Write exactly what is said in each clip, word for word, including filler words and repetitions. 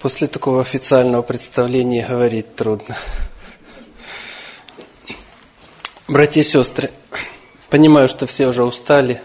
После такого официального представления говорить трудно. Братья и сестры, понимаю, что все уже устали.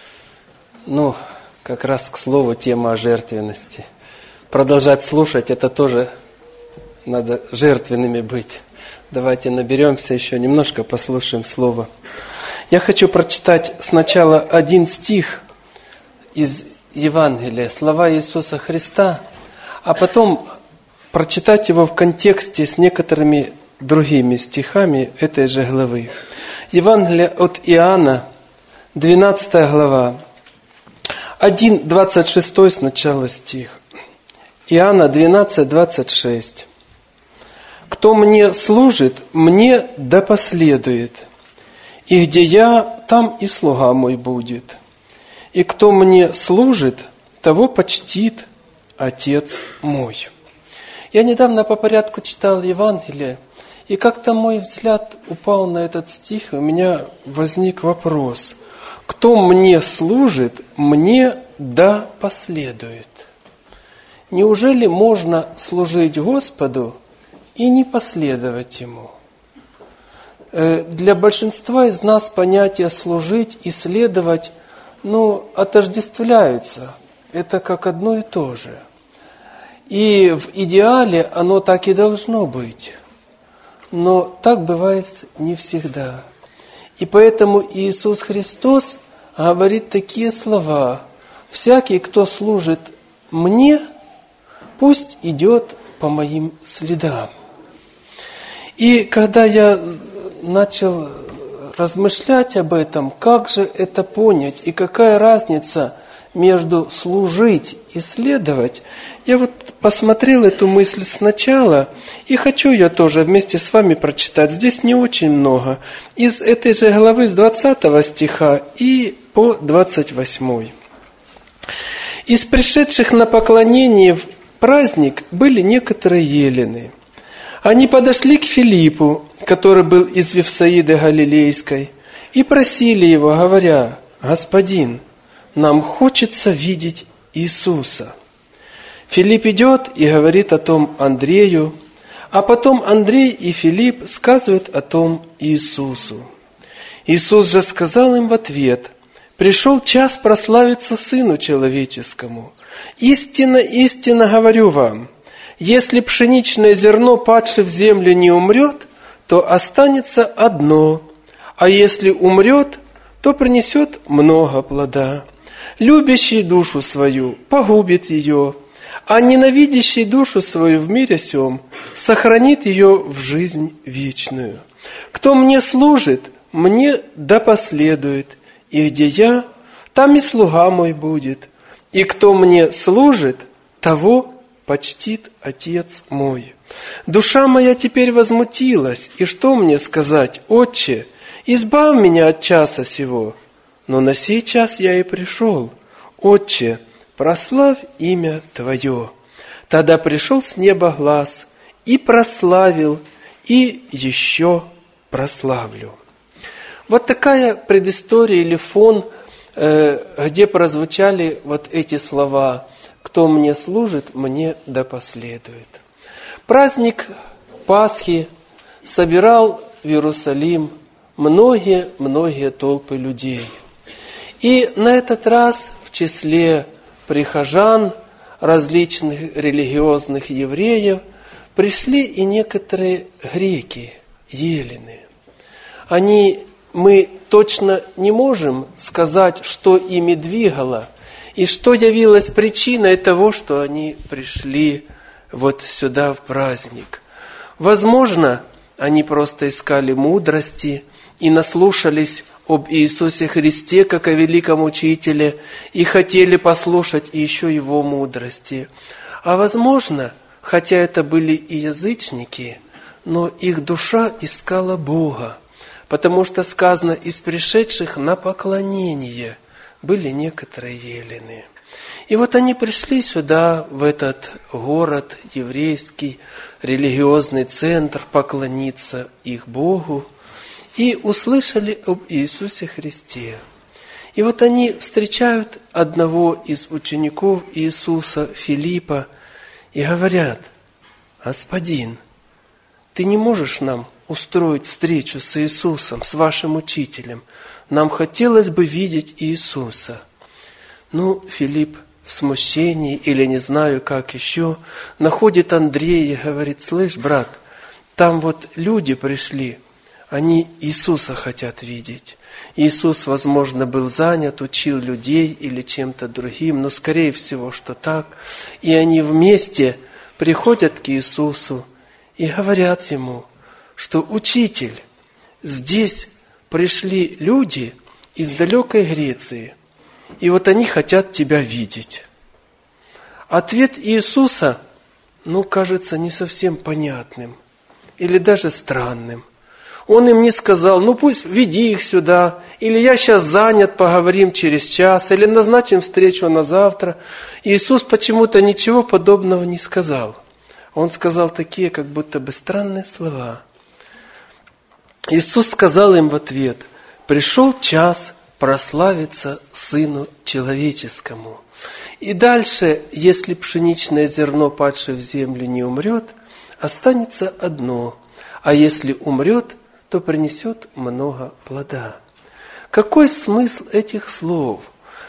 Ну, как раз к слову тема о жертвенности. Продолжать слушать, это тоже надо жертвенными быть. Давайте наберемся еще немножко, послушаем слово. Я хочу прочитать сначала один стих из Евангелия, слова Иисуса Христа, а потом прочитать его в контексте с некоторыми другими стихами этой же главы. Евангелие от Иоанна, двенадцатая глава, один двадцать шесть сначала стих. Иоанна двенадцать двадцать шесть. «Кто мне служит, мне да последует, и где я, там и слуга мой будет. И кто мне служит, того почтит Отец мой». Я недавно по порядку читал Евангелие, и как-то мой взгляд упал на этот стих, и у меня возник вопрос. Кто мне служит, мне да последует. Неужели можно служить Господу и не последовать Ему? Для большинства из нас понятие «служить» и «следовать» ну, отождествляются. Это как одно и то же. И в идеале оно так и должно быть. Но так бывает не всегда. И поэтому Иисус Христос говорит такие слова. «Всякий, кто служит мне, пусть идет по моим следам». И когда я начал размышлять об этом, как же это понять и какая разница между служить и следовать, я вот посмотрел эту мысль сначала и хочу ее тоже вместе с вами прочитать. Здесь не очень много. Из этой же главы с двадцатого стиха и по двадцать восьмой. «Из пришедших на поклонение в праздник были некоторые елены. Они подошли к Филиппу, который был из Вифсаиды Галилейской, и просили его, говоря: «Господин, нам хочется видеть Иисуса». Филипп идет и говорит о том Андрею, а потом Андрей и Филипп сказывают о том Иисусу. Иисус же сказал им в ответ: «Пришел час прославиться Сыну Человеческому. Истинно, истинно говорю вам, если пшеничное зерно, падшее в землю, не умрет, то останется одно, а если умрет, то принесет много плода. Любящий душу свою погубит ее, а ненавидящий душу свою в мире сем сохранит ее в жизнь вечную. Кто мне служит, мне да последует, и где я, там и слуга мой будет, и кто мне служит, того почтит Отец мой. Душа моя теперь возмутилась, и что мне сказать? Отче, избавь меня от часа сего. Но на сей час я и пришел. Отче, прославь имя Твое». Тогда пришел с неба глас, и прославил, и еще прославлю. Вот такая предыстория или фон, где прозвучали вот эти слова: «Кто мне служит, мне да последует». Праздник Пасхи собирал в Иерусалим многие-многие толпы людей. И на этот раз в числе прихожан, различных религиозных евреев, пришли и некоторые греки, елены. Они, мы точно не можем сказать, что ими двигало, и что явилось причиной того, что они пришли вот сюда в праздник. Возможно, они просто искали мудрости и наслушались об Иисусе Христе, как о великом учителе, и хотели послушать еще Его мудрости. А возможно, хотя это были и язычники, но их душа искала Бога, потому что сказано: «Из пришедших на поклонение были некоторые елены». И вот они пришли сюда, в этот город еврейский, религиозный центр, поклониться их Богу, и услышали об Иисусе Христе. И вот они встречают одного из учеников Иисуса, Филиппа, и говорят: «Господин, ты не можешь нам устроить встречу с Иисусом, с вашим учителем? Нам хотелось бы видеть Иисуса». Ну, Филипп в смущении, или не знаю как еще, находит Андрея и говорит: «Слышь, брат, там вот люди пришли, они Иисуса хотят видеть». Иисус, возможно, был занят, учил людей или чем-то другим, но, скорее всего, что так. И они вместе приходят к Иисусу и говорят Ему, что: «Учитель, здесь пришли люди из далекой Греции, и вот они хотят Тебя видеть». Ответ Иисуса, ну, кажется не совсем понятным или даже странным. Он им не сказал: «Ну пусть веди их сюда», или «Я сейчас занят, поговорим через час», или «Назначим встречу на завтра». Иисус почему-то ничего подобного не сказал. Он сказал такие, как будто бы странные слова. Иисус сказал им в ответ: «Пришел час прославиться Сыну Человеческому». И дальше: «Если пшеничное зерно, падшее в землю, не умрет, останется одно, а если умрет, то принесет много плода». Какой смысл этих слов?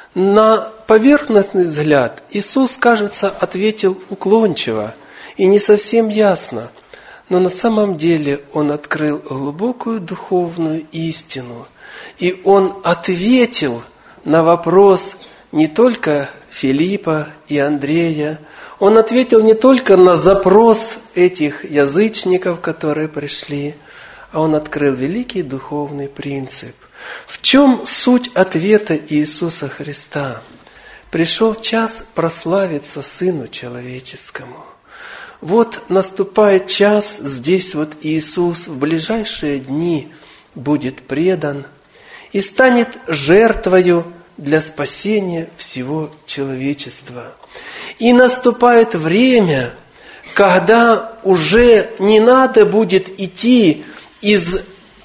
На поверхностный взгляд Иисус, кажется, ответил уклончиво и не совсем ясно, но на самом деле Он открыл глубокую духовную истину, и Он ответил на вопрос не только Филиппа и Андрея, Он ответил не только на запрос этих язычников, которые пришли, а Он открыл великий духовный принцип. В чем суть ответа Иисуса Христа? Пришел час прославиться Сыну Человеческому. Вот наступает час, здесь вот Иисус в ближайшие дни будет предан и станет жертвою для спасения всего человечества. И наступает время, когда уже не надо будет идти из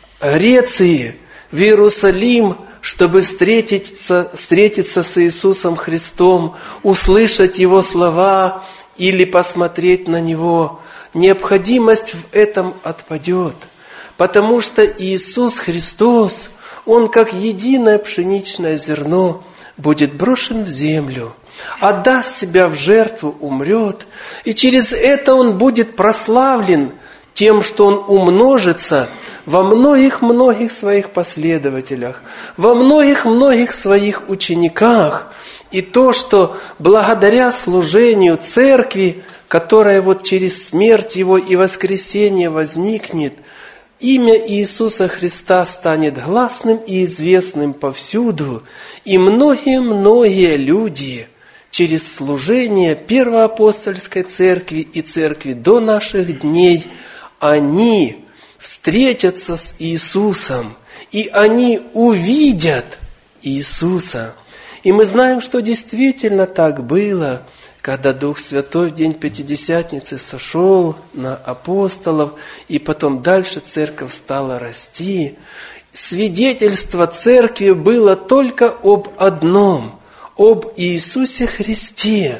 Греции в Иерусалим, чтобы встретиться, встретиться с Иисусом Христом, услышать Его слова или посмотреть на Него. Необходимость в этом отпадет, потому что Иисус Христос, Он как единое пшеничное зерно будет брошен в землю, отдаст себя в жертву, умрет, и через это Он будет прославлен тем, что Он умножится во многих-многих своих последователях, во многих-многих своих учениках. И то, что благодаря служению Церкви, которая вот через смерть Его и воскресение возникнет, имя Иисуса Христа станет гласным и известным повсюду, и многие-многие люди через служение Первоапостольской Церкви и Церкви до наших дней, они встретятся с Иисусом, и они увидят Иисуса. И мы знаем, что действительно так было, когда Дух Святой в день Пятидесятницы сошел на апостолов, и потом дальше церковь стала расти. Свидетельство церкви было только об одном, об Иисусе Христе.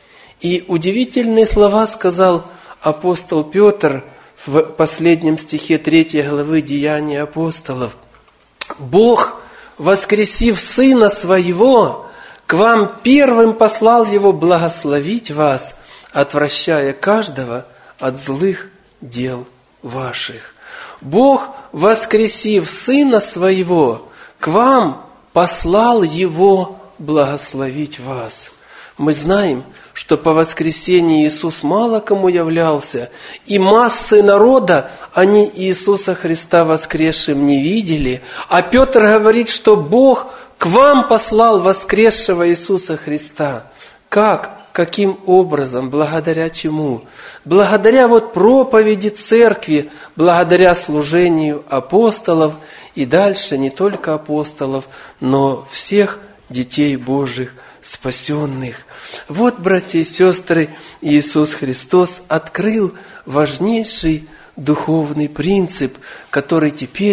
И удивительные слова сказал апостол Петр в последнем стихе третьей главы Деяний апостолов. «Бог, воскресив Сына Своего, к вам первым послал Его благословить вас, отвращая каждого от злых дел ваших». Бог, воскресив Сына Своего, к вам послал Его благословить вас. Мы знаем, что по воскресении Иисус мало кому являлся, и массы народа, они Иисуса Христа воскресшим не видели, а Петр говорит, что Бог к вам послал воскресшего Иисуса Христа. Как? Каким образом? Благодаря чему? Благодаря вот проповеди церкви, благодаря служению апостолов, и дальше не только апостолов, но всех детей Божьих, спасенных. Вот, братья и сестры, Иисус Христос открыл важнейший духовный принцип, который теперь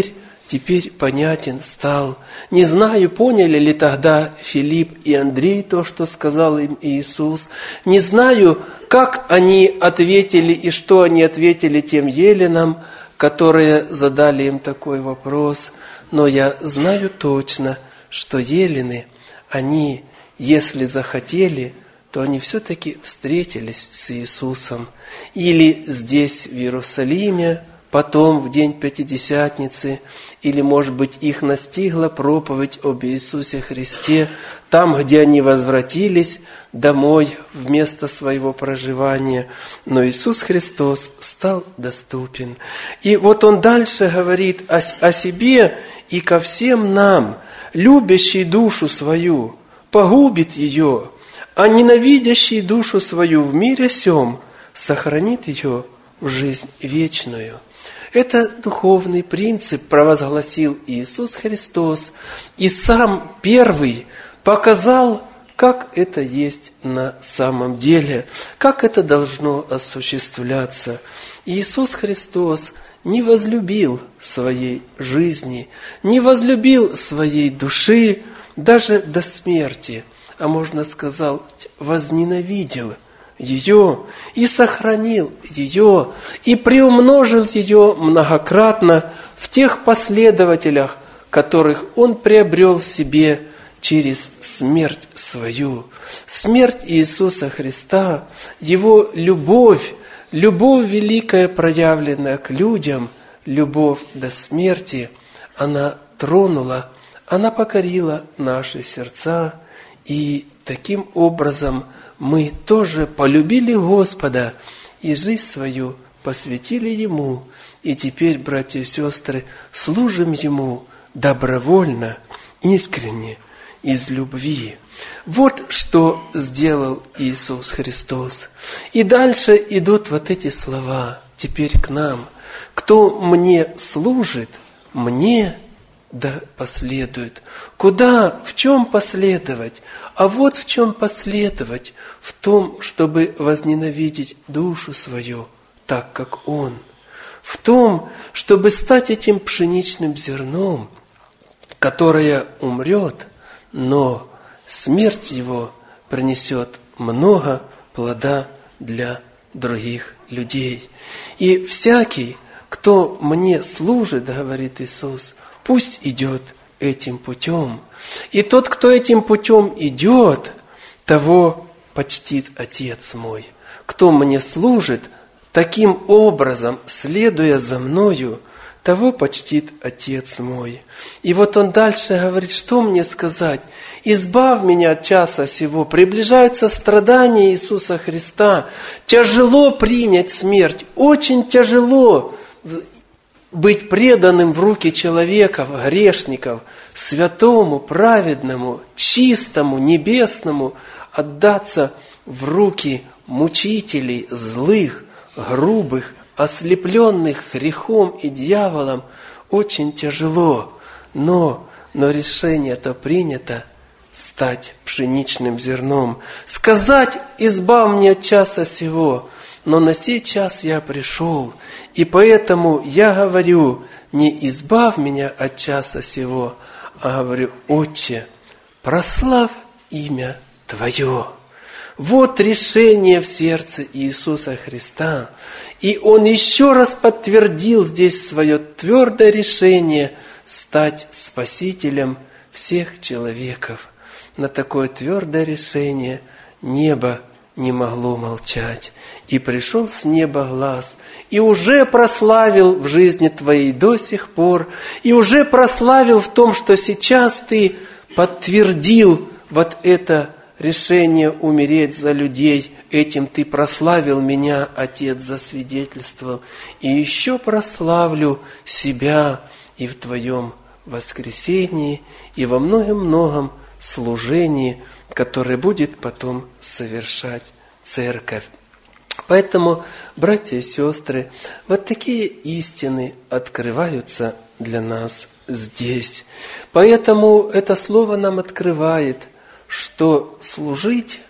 теперь понятен стал. Не знаю, поняли ли тогда Филипп и Андрей то, что сказал им Иисус. Не знаю, как они ответили и что они ответили тем еленам, которые задали им такой вопрос. Но я знаю точно, что елены, они, если захотели, то они все-таки встретились с Иисусом. Или здесь, в Иерусалиме, потом, в день Пятидесятницы, или, может быть, их настигла проповедь об Иисусе Христе, там, где они возвратились домой в место своего проживания. Но Иисус Христос стал доступен. И вот Он дальше говорит о, о себе и ко всем нам, любящий душу свою, погубит ее, а ненавидящий душу свою в мире сем сохранит ее в жизнь вечную. Это духовный принцип провозгласил Иисус Христос, и сам первый показал, как это есть на самом деле, как это должно осуществляться. Иисус Христос не возлюбил своей жизни, не возлюбил своей души даже до смерти, а можно сказать, возненавидел ее и сохранил ее, и приумножил ее многократно в тех последователях, которых Он приобрел себе через смерть свою. Смерть Иисуса Христа, Его любовь, любовь великая, проявленная к людям, любовь до смерти, она тронула, она покорила наши сердца, и таким образом мы тоже полюбили Господа и жизнь свою посвятили Ему. И теперь, братья и сестры, служим Ему добровольно, искренне, из любви. Вот что сделал Иисус Христос. И дальше идут вот эти слова теперь к нам. Кто мне служит, мне да последует. Куда, в чем последовать? А вот в чем последовать. В том, чтобы возненавидеть душу свою, так как Он. В том, чтобы стать этим пшеничным зерном, которое умрет, но смерть его принесет много плода для других людей. И всякий, кто мне служит, говорит Иисус, пусть идет этим путем. И тот, кто этим путем идет, того почтит Отец мой. Кто мне служит, таким образом, следуя за мною, того почтит Отец мой. И вот Он дальше говорит, что мне сказать? Избавь меня от часа сего. Приближается страдание Иисуса Христа. Тяжело принять смерть. Очень тяжело быть преданным в руки человеков, грешников, святому, праведному, чистому, небесному, отдаться в руки мучителей, злых, грубых, ослепленных грехом и дьяволом, очень тяжело. Но, но решение-то принято стать пшеничным зерном. Сказать: избавь меня от часа сего. Но на сей час я пришел, и поэтому я говорю: не избавь меня от часа сего, а говорю: Отче, прославь имя Твое. Вот решение в сердце Иисуса Христа. И Он еще раз подтвердил здесь свое твердое решение стать Спасителем всех человеков. На такое твердое решение небо не могло молчать. И пришел с неба глас, и уже прославил в жизни твоей до сих пор, и уже прославил в том, что сейчас ты подтвердил вот это решение умереть за людей. Этим ты прославил меня, Отец, засвидетельствовал. И еще прославлю себя и в твоем воскресении, и во многом-многом служении, которое будет потом совершать Церковь. Поэтому, братья и сестры, вот такие истины открываются для нас здесь. Поэтому это слово нам открывает, что служить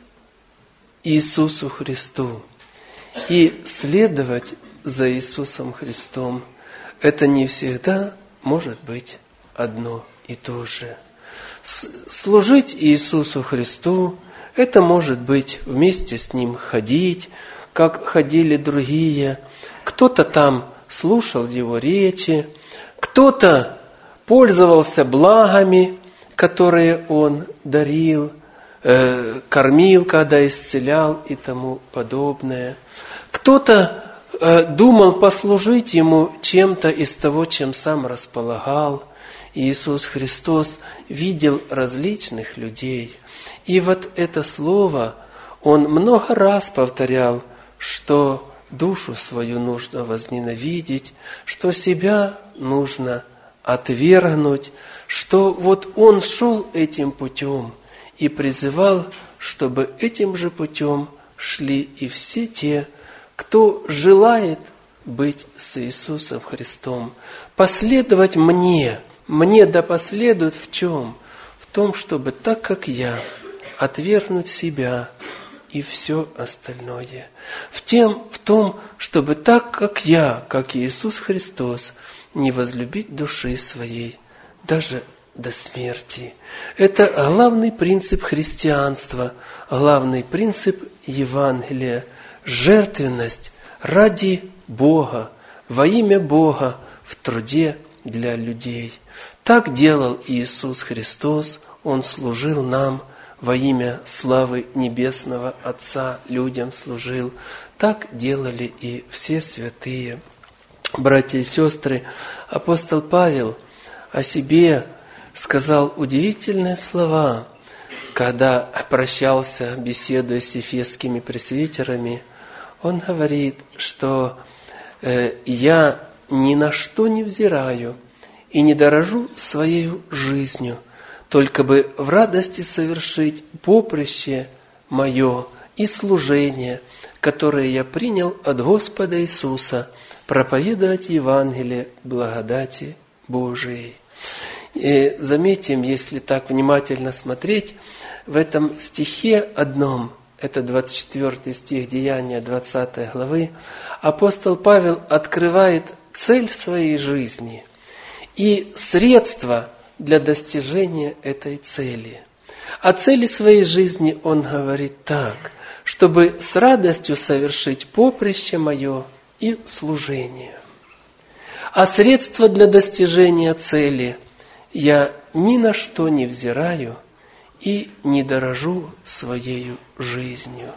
Иисусу Христу и следовать за Иисусом Христом — это не всегда может быть одно и то же. Служить Иисусу Христу – это может быть вместе с Ним ходить, как ходили другие. Кто-то там слушал Его речи, кто-то пользовался благами, которые Он дарил, э, кормил, когда исцелял и тому подобное. Кто-то э, думал послужить Ему чем-то из того, чем сам располагал. Иисус Христос видел различных людей. И вот это слово Он много раз повторял, что душу свою нужно возненавидеть, что себя нужно отвергнуть, что вот Он шел этим путем и призывал, чтобы этим же путем шли и все те, кто желает быть с Иисусом Христом, последовать мне. Мне да последует в чем? В том, чтобы так, как я, отвергнуть себя и все остальное. В, тем, в том, чтобы так, как я, как Иисус Христос, не возлюбить души своей, даже до смерти. Это главный принцип христианства, главный принцип Евангелия. Жертвенность ради Бога, во имя Бога, в труде для людей. Так делал Иисус Христос, Он служил нам во имя славы Небесного Отца, людям служил. Так делали и все святые. Братья и сестры, апостол Павел о себе сказал удивительные слова, когда прощался, беседуя с ефесскими пресвитерами. Он говорит, что э, «я ни на что не взираю и не дорожу своей жизнью, только бы в радости совершить поприще мое и служение, которое я принял от Господа Иисуса, проповедовать Евангелие благодати Божией». И заметим, если так внимательно смотреть, в этом стихе одном, это двадцать четвёртый стих Деяния двадцатой главы, апостол Павел открывает цель своей жизни и средства для достижения этой цели. О цели своей жизни он говорит так, чтобы с радостью совершить поприще мое и служение. А средства для достижения цели я ни на что не взираю и не дорожу своей жизнью.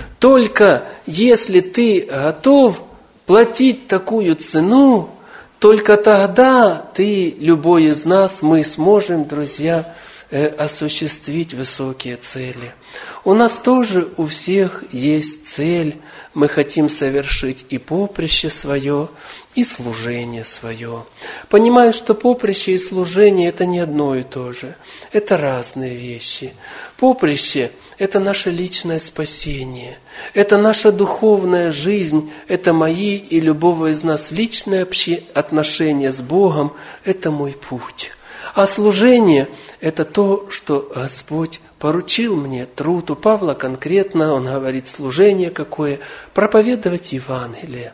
Только если ты готов платить такую цену, только тогда ты, любой из нас, мы сможем, друзья, осуществить высокие цели. У нас тоже у всех есть цель. Мы хотим совершить и поприще свое, и служение свое. Понимаю, что поприще и служение – это не одно и то же. Это разные вещи. Поприще – это наше личное спасение. Это наша духовная жизнь. Это мои и любого из нас личные отношения с Богом. Это мой путь. А служение – это то, что Господь поручил мне, труд. У Павла конкретно, он говорит, служение какое? Проповедовать Евангелие.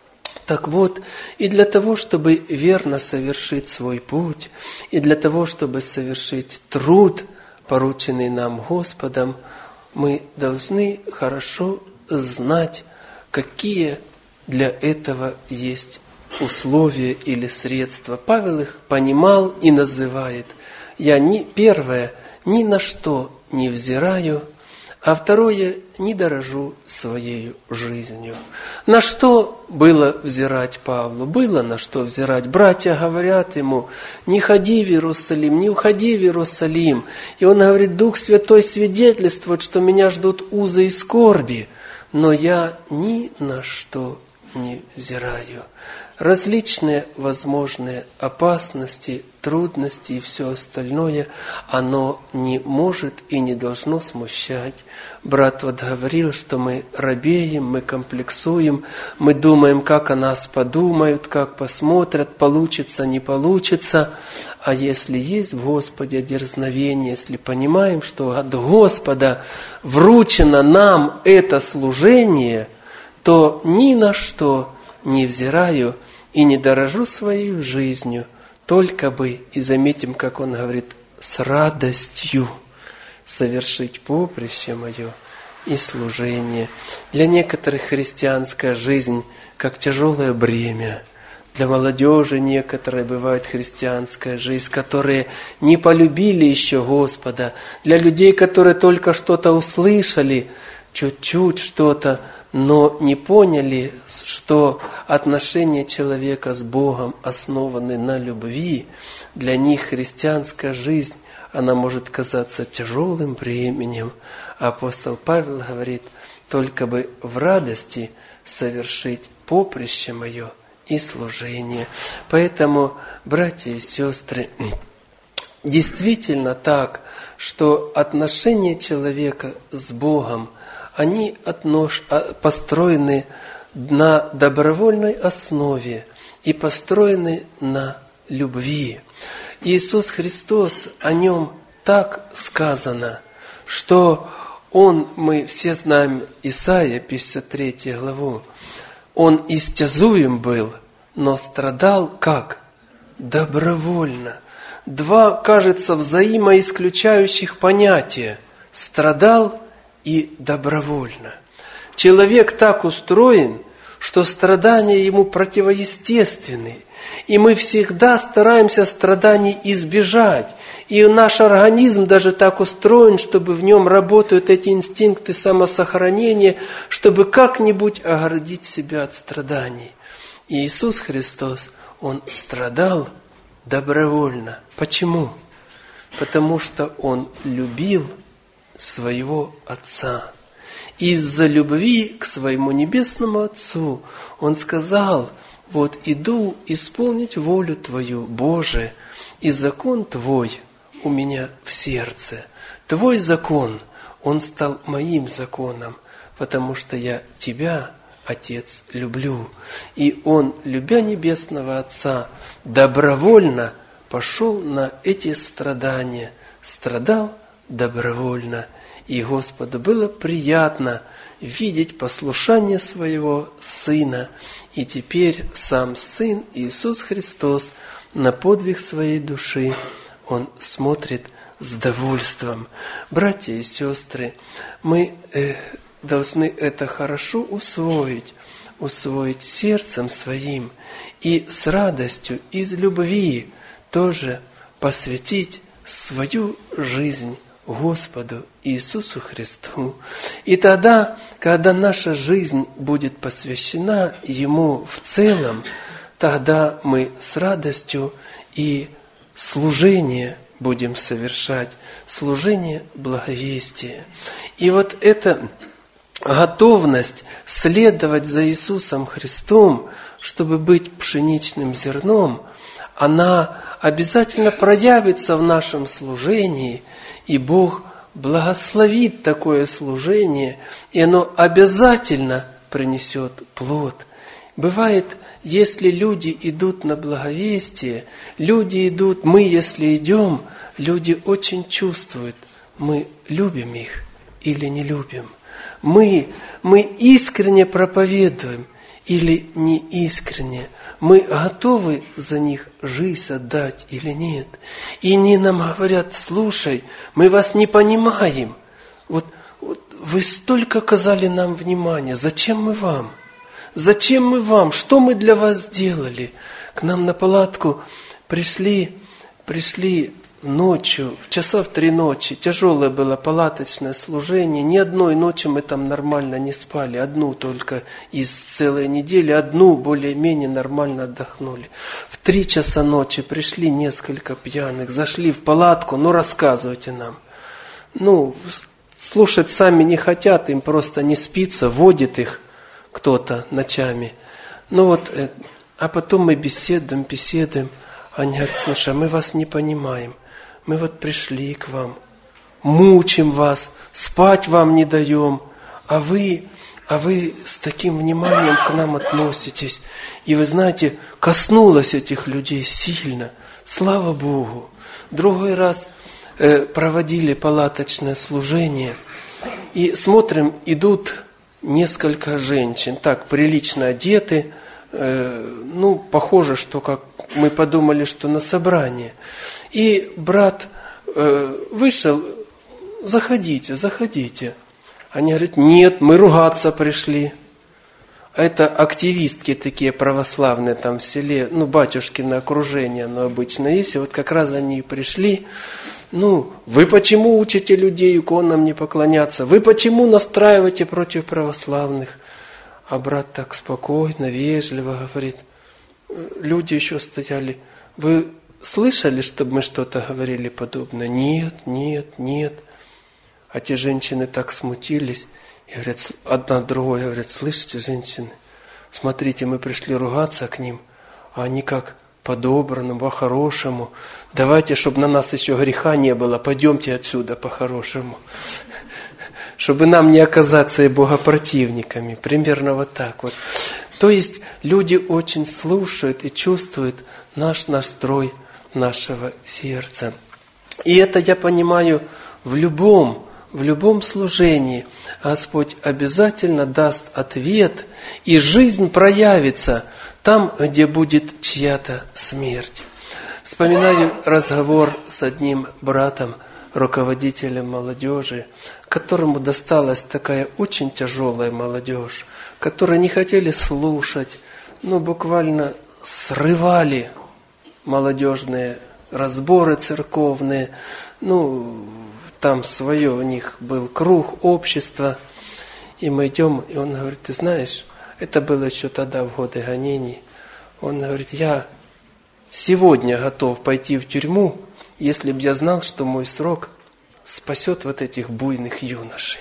Так вот, и для того, чтобы верно совершить свой путь, и для того, чтобы совершить труд, порученный нам Господом, мы должны хорошо знать, какие для этого есть условия или средства. Павел их понимал и называет. Я ни, первое, ни на что не взираю, а второе, не дорожу своей жизнью. На что было взирать Павлу? Было на что взирать. Братья говорят ему, не ходи в Иерусалим, не уходи в Иерусалим. И он говорит, Дух Святой свидетельствует, что меня ждут узы и скорби, но я ни на что не взираю. Различные возможные опасности, трудности и все остальное, оно не может и не должно смущать. Брат вот говорил, что мы робеем, мы комплексуем, мы думаем, как о нас подумают, как посмотрят, получится, не получится. А если есть в Господе дерзновение, если понимаем, что от Господа вручено нам это служение, то ни на что не взираю и не дорожу своей жизнью, только бы, и заметим, как он говорит, с радостью совершить поприще мое и служение. Для некоторых христианская жизнь как тяжелое бремя. Для молодежи некоторые бывает христианская жизнь, которые не полюбили еще Господа. Для людей, которые только что-то услышали, чуть-чуть что-то, но не поняли, что отношения человека с Богом основаны на любви. Для них христианская жизнь, она может казаться тяжелым бременем. Апостол Павел говорит, только бы в радости совершить поприще мое и служение. Поэтому, братья и сестры, действительно так, что отношения человека с Богом, они отнош... построены на добровольной основе и построены на любви. Иисус Христос, о Нем так сказано, что Он, мы все знаем Исайя, пятьдесят третью главу, Он истязуем был, но страдал как? Добровольно. Два, кажется, взаимоисключающих понятия. Страдал и добровольно. Человек так устроен, что страдания ему противоестественны. И мы всегда стараемся страданий избежать. И наш организм даже так устроен, чтобы в нем работают эти инстинкты самосохранения, чтобы как-нибудь оградить себя от страданий. И Иисус Христос, Он страдал добровольно. Почему? Потому что Он любил своего Отца. Из-за любви к своему Небесному Отцу Он сказал: вот иду исполнить волю Твою, Боже, и закон Твой у меня в сердце. Твой закон, он стал моим законом, потому что я Тебя, Отец, люблю. И Он, любя Небесного Отца, добровольно пошел на эти страдания, страдал добровольно. И Господу было приятно видеть послушание своего Сына. И теперь сам Сын Иисус Христос на подвиг своей души Он смотрит с довольством. Братья и сестры, мы э, должны это хорошо усвоить, усвоить сердцем своим и с радостью, из любви тоже посвятить свою жизнь Господу Иисусу Христу. И тогда, когда наша жизнь будет посвящена Ему в целом, тогда мы с радостью и служение будем совершать, служение благовестия. И вот эта готовность следовать за Иисусом Христом, чтобы быть пшеничным зерном, она обязательно проявится в нашем служении, и Бог благословит такое служение, и оно обязательно принесет плод. Бывает, если люди идут на благовестие, люди идут, мы, если идем, люди очень чувствуют, мы любим их или не любим. Мы, мы искренне проповедуем или не искренне. Мы готовы за них жизнь отдать или нет. И они нам говорят: слушай, мы вас не понимаем. Вот, вот вы столько оказали нам внимания. Зачем мы вам? Зачем мы вам? Что мы для вас сделали? К нам на палатку пришли, пришли ночью, в часа в три ночи. Тяжелое было палаточное служение. Ни одной ночи мы там нормально не спали. Одну только из целой недели. Одну более-менее нормально отдохнули. В три часа ночи пришли несколько пьяных. Зашли в палатку. Ну, рассказывайте нам. Ну, слушать сами не хотят. Им просто не спится. Водит их кто-то ночами. Ну вот, а потом мы беседуем, беседуем. Они говорят: слушай, мы вас не понимаем. Мы вот пришли к вам, мучим вас, спать вам не даем, а вы, а вы с таким вниманием к нам относитесь. И вы знаете, коснулось этих людей сильно. Слава Богу. Другой раз э, проводили палаточное служение, и смотрим, идут несколько женщин, так, прилично одеты, э, ну, похоже, что как мы подумали, что на собрание. И брат э, вышел, заходите, заходите. Они говорят, нет, мы ругаться пришли. А это активистки такие православные там в селе, ну, батюшкино окружение, оно обычно есть. И вот как раз они и пришли. Ну, вы почему учите людей иконам не поклоняться? Вы почему настраиваете против православных? А брат так спокойно, вежливо говорит. Люди еще стояли. Вы слышали, чтобы мы что-то говорили подобное? Нет, нет, нет. А те женщины так смутились. И говорят, одна другой говорят, слышите, женщины, смотрите, мы пришли ругаться к ним, а они как по-доброму, по-хорошему. Давайте, чтобы на нас еще греха не было, пойдемте отсюда по-хорошему. Чтобы нам не оказаться и богопротивниками. Примерно вот так вот. То есть люди очень слушают и чувствуют наш настрой нашего сердца. И это я понимаю в любом, в любом служении. Господь обязательно даст ответ, и жизнь проявится там, где будет чья-то смерть. Вспоминаю разговор с одним братом, руководителем молодежи, которому досталась такая очень тяжелая молодежь, которые не хотели слушать, ну буквально срывали молодежные разборы церковные, ну там свое у них был круг, общество, и мы идем, и он говорит, ты знаешь, это было еще тогда в годы гонений, он говорит, я сегодня готов пойти в тюрьму, если бы я знал, что мой срок спасет вот этих буйных юношей.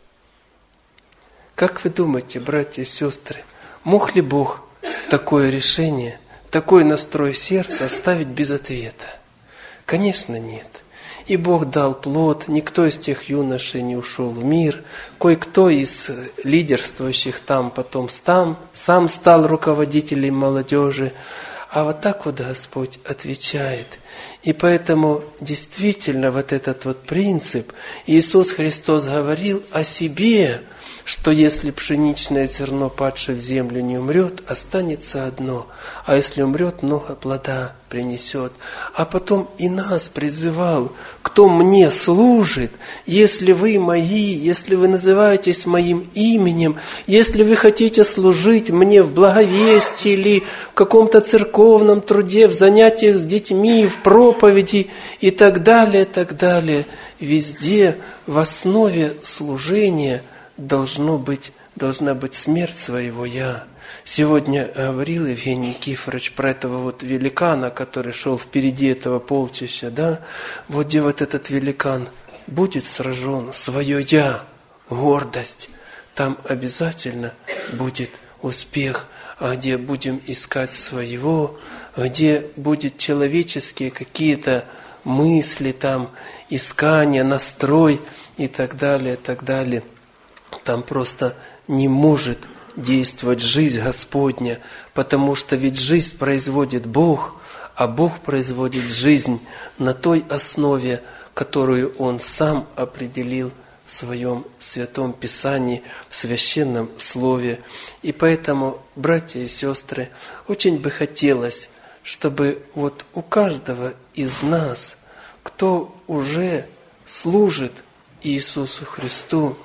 Как вы думаете, братья и сестры, мог ли Бог такое решение, такой настрой сердца оставить без ответа? Конечно, нет. И Бог дал плод, никто из тех юношей не ушел в мир, кое-кто из лидерствующих там потом сам, сам стал руководителем молодежи. А вот так вот Господь отвечает. И поэтому действительно вот этот вот принцип, Иисус Христос говорил о себе, что если пшеничное зерно, падшее в землю, не умрет, останется одно, а если умрет, много плода принесет. А потом и нас призывал, кто мне служит, если вы мои, если вы называетесь моим именем, если вы хотите служить мне в благовестии или в каком-то церковном труде, в занятиях с детьми, в проповеди и так далее, так далее, везде в основе служения должно быть, должна быть смерть своего «я». Сегодня говорил Евгений Никифорович про этого вот великана, который шел впереди этого полчища, да? Вот где вот этот великан будет сражен, свое «я», гордость, там обязательно будет успех. А где будем искать своего, где будут человеческие какие-то мысли, там, искания, настрой и так далее, так далее, там просто не может действовать жизнь Господня, потому что ведь жизнь производит Бог, а Бог производит жизнь на той основе, которую Он сам определил в Своем Святом Писании, в Священном Слове. И поэтому, братья и сестры, очень бы хотелось, чтобы вот у каждого из нас, кто уже служит Иисусу Христу,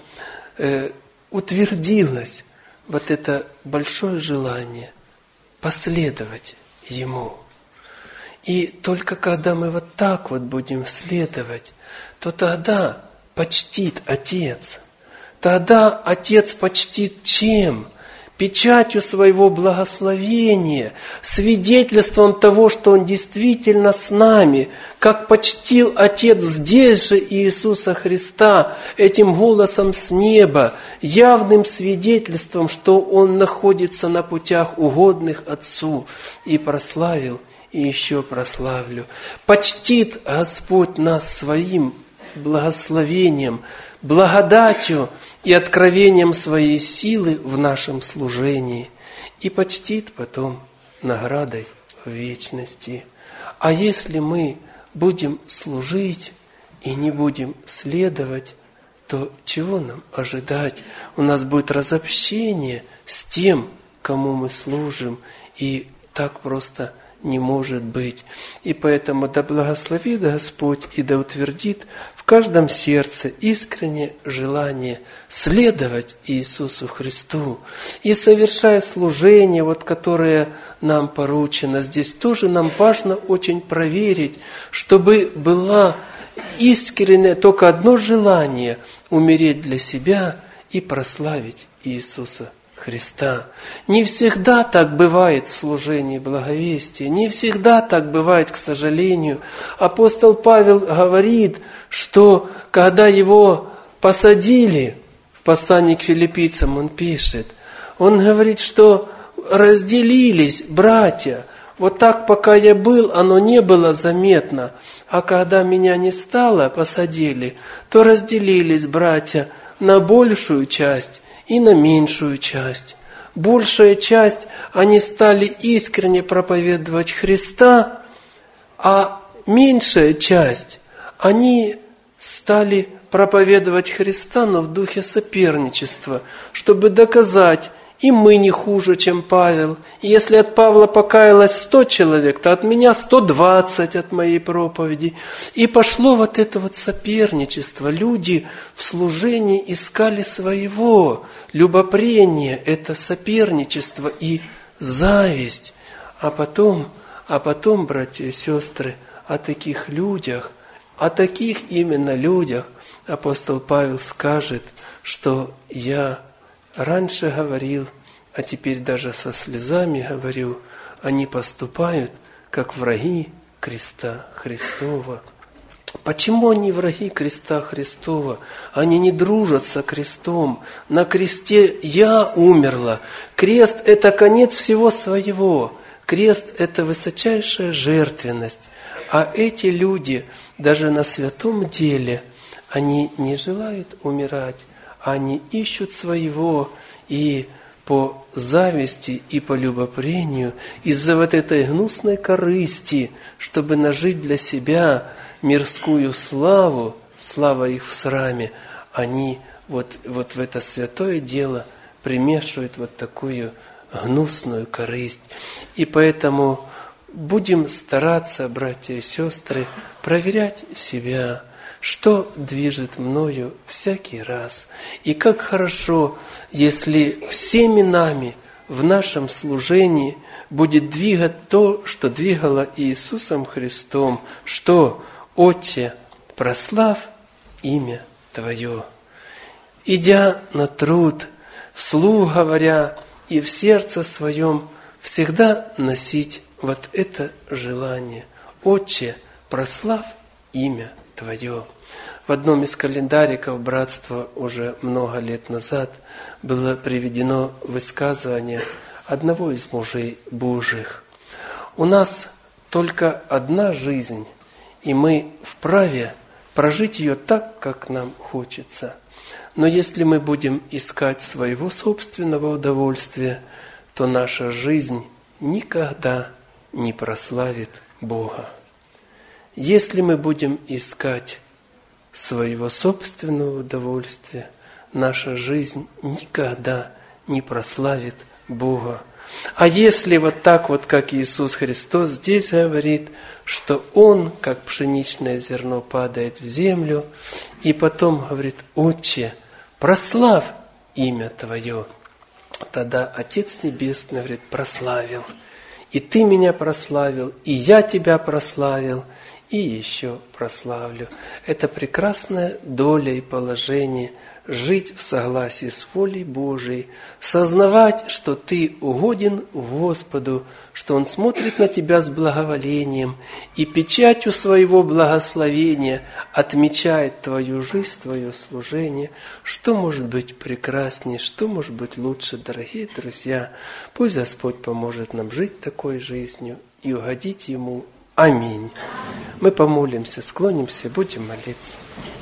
э, утвердилось вот это большое желание последовать Ему. И только когда мы вот так вот будем следовать, то тогда почтит Отец. Тогда Отец почтит чем? Печатью своего благословения, свидетельством того, что Он действительно с нами, как почтил Отец здесь же Иисуса Христа, этим голосом с неба, явным свидетельством, что Он находится на путях угодных Отцу, и прославил, и еще прославлю. Почтит Господь нас своим благословением, благодатью и откровением своей силы в нашем служении, и почтит потом наградой в вечности. А если мы будем служить и не будем следовать, то чего нам ожидать? У нас будет разобщение с тем, кому мы служим, и так просто не может быть. И поэтому да благословит Господь и да утвердит в каждом сердце искреннее желание следовать Иисусу Христу. И совершая служение, вот, которое нам поручено, здесь тоже нам важно очень проверить, чтобы была искреннее только одно желание – умереть для себя и прославить Иисуса Христа. Не всегда так бывает в служении благовестия, не всегда так бывает, к сожалению. Апостол Павел говорит, что когда его посадили, в послании к филиппийцам он пишет, он говорит, что разделились братья. Вот так, пока я был, оно не было заметно. А когда меня не стало, посадили, то разделились братья на большую часть и на меньшую часть. Большая часть, они стали искренне проповедовать Христа, а меньшая часть, они стали проповедовать Христа, но в духе соперничества, чтобы доказать, и мы не хуже, чем Павел. И если от Павла покаялось сто человек, то от меня сто двадцать от моей проповеди. И пошло вот это вот соперничество. Люди в служении искали своего. Любопрение – это соперничество и зависть. А потом, а потом, братья и сестры, о таких людях, о таких именно людях апостол Павел скажет, что я раньше говорил, а теперь даже со слезами говорю, они поступают, как враги креста Христова. Почему они враги креста Христова? Они не дружат со крестом. На кресте я умерла. Крест – это конец всего своего. Крест – это высочайшая жертвенность. А эти люди, даже на святом деле, они не желают умирать. Они ищут своего, и по зависти, и по любопрению, из-за вот этой гнусной корысти, чтобы нажить для себя мирскую славу, слава их в сраме, они вот, вот в это святое дело примешивают вот такую гнусную корысть. И поэтому будем стараться, братья и сестры, проверять себя, что движет мною всякий раз. И как хорошо, если всеми нами в нашем служении будет двигать то, что двигало Иисусом Христом, что «Отче, прославь имя Твое». Идя на труд, вслух говоря и в сердце своем, всегда носить вот это желание. «Отче, прославь имя Твое». В одном из календариков братства уже много лет назад было приведено высказывание одного из мужей Божьих. У нас только одна жизнь, и мы вправе прожить ее так, как нам хочется. Но если мы будем искать своего собственного удовольствия, то наша жизнь никогда не прославит Бога. Если мы будем искать своего собственного удовольствия, наша жизнь никогда не прославит Бога. А если вот так вот, как Иисус Христос здесь говорит, что Он, как пшеничное зерно, падает в землю, и потом говорит: «Отче, прославь имя Твое», тогда Отец Небесный говорит: «Прославил, и Ты меня прославил, и я Тебя прославил, и еще прославлю». Это прекрасная доля и положение жить в согласии с волей Божией, сознавать, что ты угоден Господу, что Он смотрит на тебя с благоволением и печатью своего благословения отмечает твою жизнь, твое служение. Что может быть прекраснее, что может быть лучше, дорогие друзья? Пусть Господь поможет нам жить такой жизнью и угодить Ему. Аминь. Мы помолимся, склонимся, будем молиться.